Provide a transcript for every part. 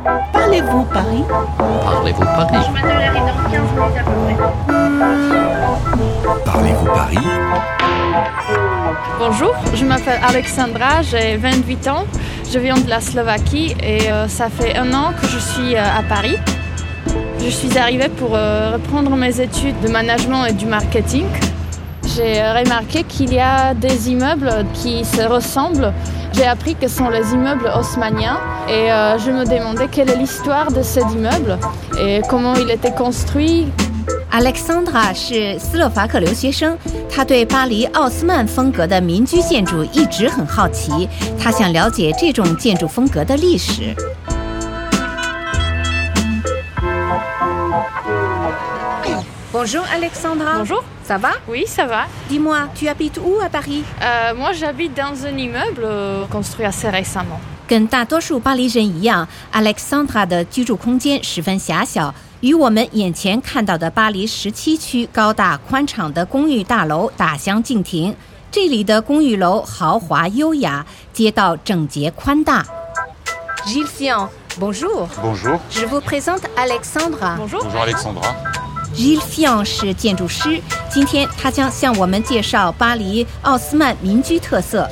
Parlez-vous Paris? Parlez-vous Paris? Je m'attends arrive dans 15 minutes à peu près. Parlez-vous Paris? Bonjour, je m'appelle Alexandra, j'ai 28 ans. Je viens de la Slovaquie et ça fait 1 an que je suis à Paris. Je suis arrivée pour reprendre mes études de management et du marketing. J'ai remarqué qu'il y a des immeubles qui se ressemblent. J'ai appris que ce sont les immeubles haussmanniens et je me demandais quelle est l'histoire de cet immeuble et comment il était construit. Alexandra 是斯洛伐克留学生，她对巴黎奥斯曼风格的民居建筑一直很好奇，她想了解这种建筑风格的历史。Bonjour Alexandra. Bonjour. Ça va? Oui, ça va. Dis-moi, tu habites où à Paris? Moi, j'habite dans un immeuble construit assez récemment. 跟大多数巴黎人一样 ，Alexandra 的居住空间十分狭小，与我们眼前看到的巴黎17区高大宽敞的公寓大楼大相径庭。这里的公寓楼豪华优雅，街道整洁宽大。Gilles Fian, bonjour. Bonjour. Je vous présente Alexandra. Bonjour. Bonjour Alexandra. Gilles Fian 是建筑师，今天他将向我们介绍巴黎奥斯曼民居特色。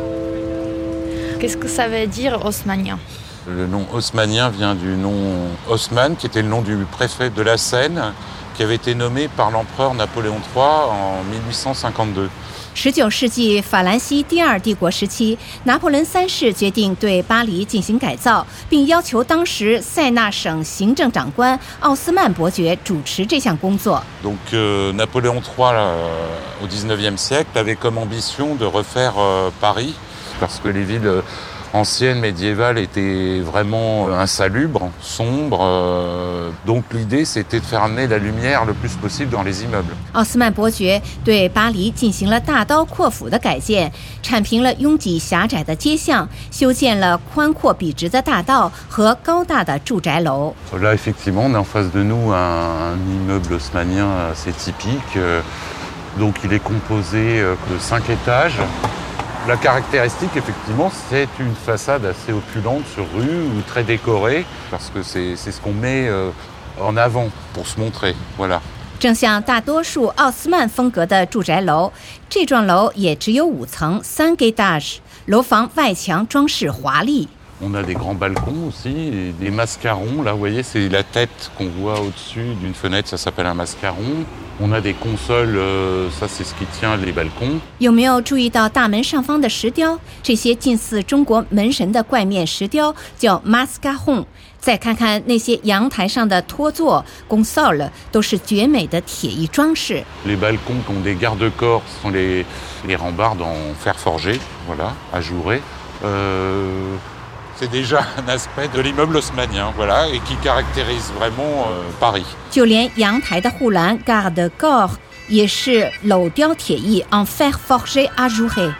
Qu'est-ce que ça veut dire haussmannien? Le nom haussmannien vient du nom Haussmann, qui était le nom du préfet de la Seine, qui avait été nommé par l'empereur Napoléon III en 1852. 19世纪法兰西第二帝国时期，拿破仑3世决定对巴黎进行改造，并要求当时塞纳省行政长官奥斯曼伯爵主持这项工作。 Donc Napoléon III, au XIXe siècle, avait comme ambition de refaire Paris, parce que les villes anciennes, médiévales, étaient vraiment insalubres, sombres. Donc l'idée, c'était de faire amener la lumière le plus possible dans les immeubles. 奥斯曼伯爵对巴黎进行了大刀阔斧的改建，铲平了拥挤狭窄的街巷，修建了宽阔笔直的大道和高大的住宅楼。 Là, effectivement, on a en face de nous un immeuble haussmannien assez typique. Donc il est composé de 5 étages. La caractéristique, effectivement, c'est une façade assez opulente sur rue ou très décorée, parce que c'est ce qu'on met en avant pour se montrer. Voilà. 正像大多数奥斯曼风格的住宅楼，这幢楼也只有5层3 étages， 楼房外墙装饰华丽。 On a des grands balcons aussi, et des mascarons. Là, vous voyez, c'est la tête qu'on voit au-dessus d'une fenêtre, ça s'appelle un mascaron. On a des consoles, ça c'est ce qui tient les balcons. 有没有注意到大门上方的石雕？这些近似中国门神的怪面石雕叫 mascaron。再看看那些阳台上的托座 console， 都是绝美的铁艺装饰。 Les balcons qui ont des garde-corps sont les rambardes en fer forgé, voilà, ajourés. C'est déjà un aspect de l'immeuble haussmannien, voilà, et qui caractérise vraiment Paris. 就连阳台的护栏 garde corps 也是镂雕铁艺 en fer forgé ajouré。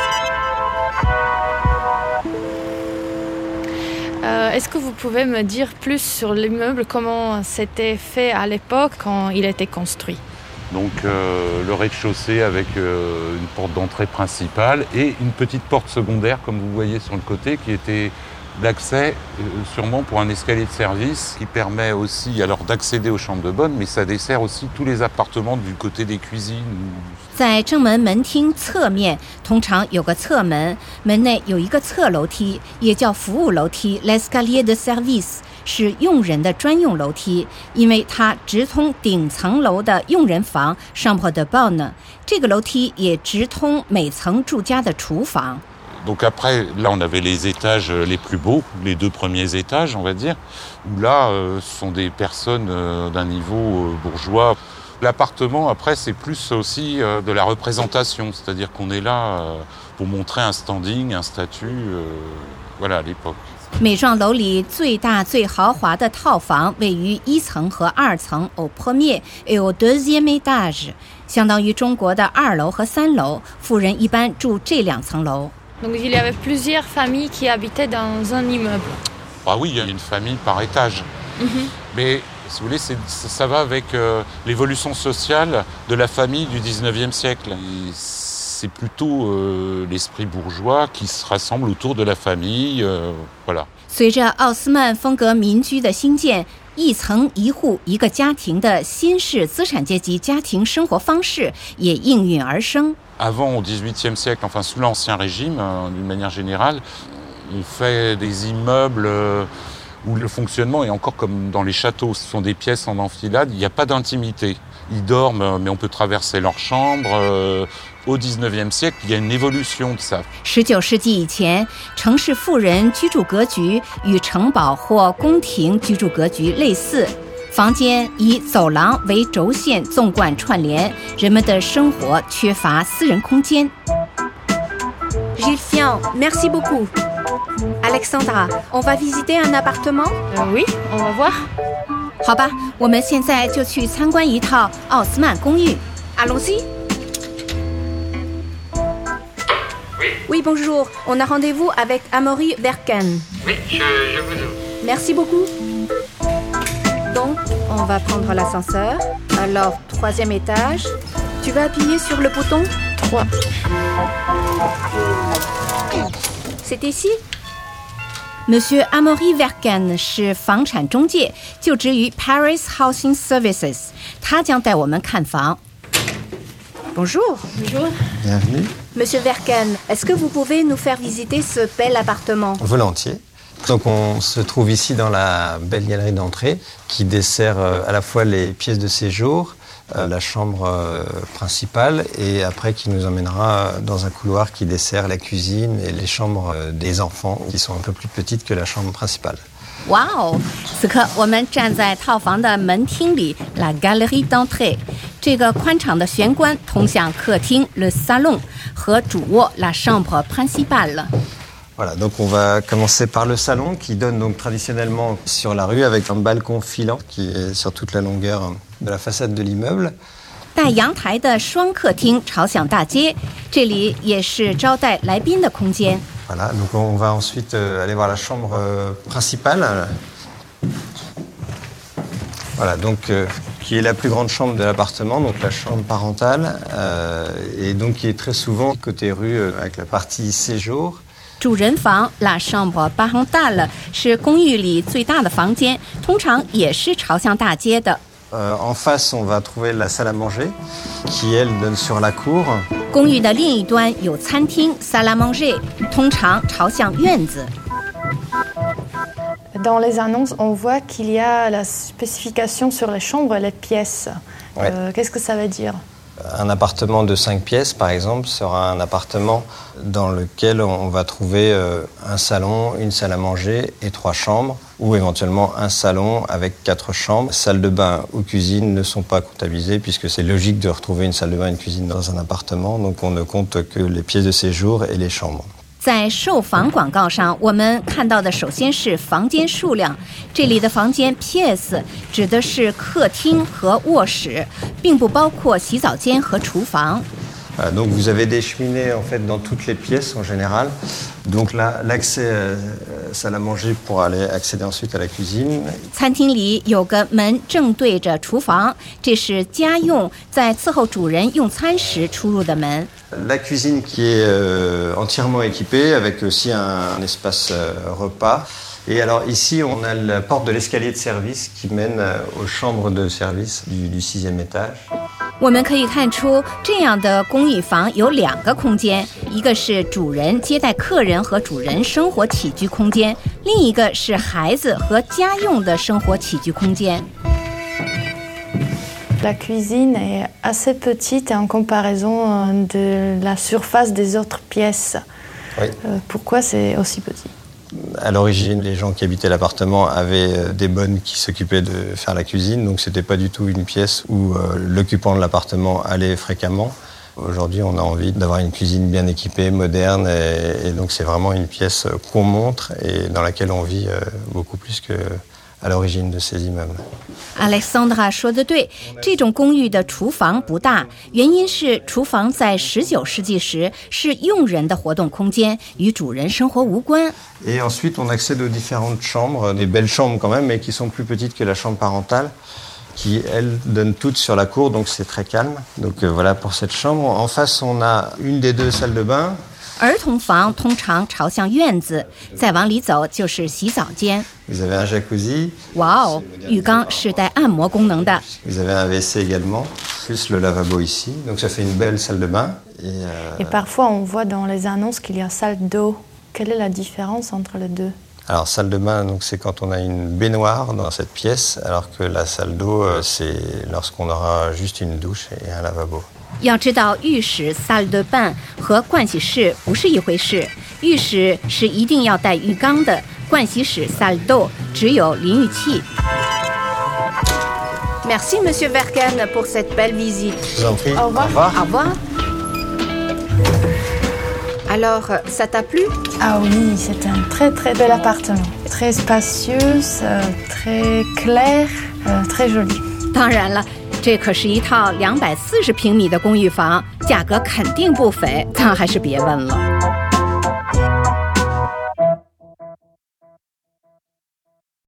Est-ce que vous pouvez me dire plus sur l'immeuble, comment c'était fait à l'époque quand il était construit? Donc le rez-de-chaussée avec une porte d'entrée principale et une petite porte secondaire, comme vous voyez sur le côté, qui était d'accès sûrement pour un escalier de service qui permet aussi alors d'accéder aux chambres de bonne, mais ça dessert aussi tous les appartements du côté des cuisines. 在正门门厅侧面通常有个侧门，门内有一个侧楼梯，也叫服务楼梯 l'escalier de service， 是用人的专用楼梯，因为它直通顶层楼的用人房 chambre de bonne， 这个楼梯也直通每层住家的厨房。 Donc après, là, on avait les étages les plus beaux, les 2 premiers étages, on va dire, où là, ce sont des personnes d'un niveau bourgeois. L'appartement, après, c'est plus aussi de la représentation, c'est-à-dire qu'on est là pour montrer un standing, un statut, voilà, à l'époque. 每幢楼里最大最豪华的套房位于1层和2层 au premier et au deuxième étage， 相当于中国的2楼和3楼，富人一般住这2层楼。 Donc il y avait plusieurs familles qui habitaient dans un immeuble. Ah oui, il y a une famille par étage. Mais si vous voulez, ça va avec l'évolution sociale de la famille du 19e siècle. Et c'est plutôt l'esprit bourgeois qui se rassemble autour de la famille, voilà. 随着奥斯曼风格民居的兴建，一层一户一个家庭的新式资产阶级家庭生活方式也应运而生。 Avant, au XVIIIe siècle, enfin sous l'Ancien Régime, d'une manière générale, on fait des immeubles où le fonctionnement est encore comme dans les châteaux. Ce sont des pièces en enfilade, il n'y a pas d'intimité. Ils dorment, mais on peut traverser leur chambre. Au XIXe siècle, il y a une évolution de ça. 19世纪以前，城市富人居住格局与城堡或宫廷居住格局类似，房间以走廊为轴线纵贯串联，人们的生活缺乏私人空间。Gilles Fian, merci beaucoup. Alexandra, on va visiter un appartement? Oui, on va voir. 好吧，我们现在就去参观一套奥斯曼公寓。Allons-y. Oui, bonjour. On a rendez-vous avec Amaury Verken. Oui, je vous ouvre. Merci beaucoup. Donc, on va prendre l'ascenseur. Alors, 3e étage. Tu vas appuyer sur le bouton 3. C'est ici? Monsieur Amaury Verken 是房产中介，就职于 Paris Housing Services。他将带我们看房。Bonjour. Bonjour. Bienvenue. Monsieur Verken, est-ce que vous pouvez nous faire visiter ce bel appartement? Volontiers. Donc on se trouve ici dans la belle galerie d'entrée qui dessert à la fois les pièces de séjour, la chambre principale et après qui nous emmènera dans un couloir qui dessert la cuisine et les chambres des enfants qui sont un peu plus petites que la chambre principale. 哇哦！此刻我们站在套房的门厅里 ，La Galerie d'entrée。这个宽敞的玄关通向客厅 Le Salon 和主卧 La Chambre principale。 Voilà, donc on va commencer par le salon qui donne donc traditionnellement sur la rue avec un balcon filant qui est sur toute la longueur de la façade de l'immeuble. 带阳台的双客厅朝向大街，这里也是招待来宾的空间。 Voilà, donc on va ensuite aller voir la chambre principale. Voilà, donc qui est la plus grande chambre de l'appartement, donc la chambre parentale, et donc qui est très souvent côté rue avec la partie séjour. 主人房 La Chambre parentale 是公寓里最大的房间，通常也是朝向大街的。 En face, on va trouver la salle à manger, qui elle donne sur la cour. 公寓的另一端有餐厅 Salle à manger， 通常朝向院子。 Dans les annonces, on voit qu'il y a la spécification sur les chambres et les pièces. Ouais. Qu'est-ce que ça veut dire? Un appartement de 5 pièces, par exemple, sera un appartement dans lequel on va trouver un salon, une salle à manger et 3 chambres, ou éventuellement un salon avec 4 chambres. Salle de bain ou cuisine ne sont pas comptabilisées puisque c'est logique de retrouver une salle de bain et une cuisine dans un appartement, donc on ne compte que les pièces de séjour et les chambres. 在售房广告上，我们看到的首先是房间数量。这里的房间 pièce 指的是客厅和卧室，并不包括洗澡间和厨房。 Donc vous avez des cheminées en fait dans toutes les pièces en général. Donc là, l'accès salle à manger pour aller accéder ensuite à la cuisine. 餐厅里有个门正对着厨房，这是家用在伺候主人用餐时出入的门。 La cuisine qui est entièrement équipée avec aussi un espace repas. Et alors ici, on a la porte de l'escalier de service qui mène aux chambres de service du 6e étage. 我们可以看出，这样的公寓房有2个空间，一个是主人接待客人和主人生活起居空间，另一个是孩子和家用的生活起居空间。 La cuisine est assez petite en comparaison de la surface des autres pièces. Oui. Pourquoi c'est aussi petit? À l'origine, les gens qui habitaient l'appartement avaient des bonnes qui s'occupaient de faire la cuisine, donc c'était pas du tout une pièce où l'occupant de l'appartement allait fréquemment. Aujourd'hui, on a envie d'avoir une cuisine bien équipée, moderne, et donc c'est vraiment une pièce qu'on montre et dans laquelle on vit beaucoup plus que à l'origine de ces immeubles. Alexandra 说得对，这种公寓的厨房不大，原因是厨房在19世纪时是佣人的活动空间，与主人生活无关。 Et ensuite, on accède aux différentes chambres, des belles chambres quand même, mais qui sont plus petites que la chambre parentale, qui, elles, donnent toutes sur la cour, donc c'est très calme. Donc voilà pour cette chambre. En face, on a une des 2 salles de bain. 儿童房通常朝向院子，再往里走就是洗澡间。 Vous avez un jacuzzi. 哇哦，浴缸是带按摩功能的。 Vous avez un WC également, plus le lavabo ici. Donc ça fait une belle salle de bain. Et parfois on voit dans les annonces qu'il y a salle d'eau. Quelle est la différence entre les deux? Alors salle de bain, donc, c'est quand on a une baignoire dans cette pièce, alors que la salle d'eau, c'est lorsqu'on aura juste une douche et un lavabo. 要知道，浴室 salle de bain 和盥洗室不是一回事。浴室是一定要带浴缸的，盥洗室 salle d'eau 只有淋浴器。Merci Monsieur Verken pour cette belle visite. Je vous en prie. Au revoir. Au revoir. Alors, ça t'a plu? Ah oui, c'est un très très bel appartement. Très spacieux, très clair, très joli. 当然了，这可是一套240平米的公寓房，价格肯定不菲，咱还是别问了。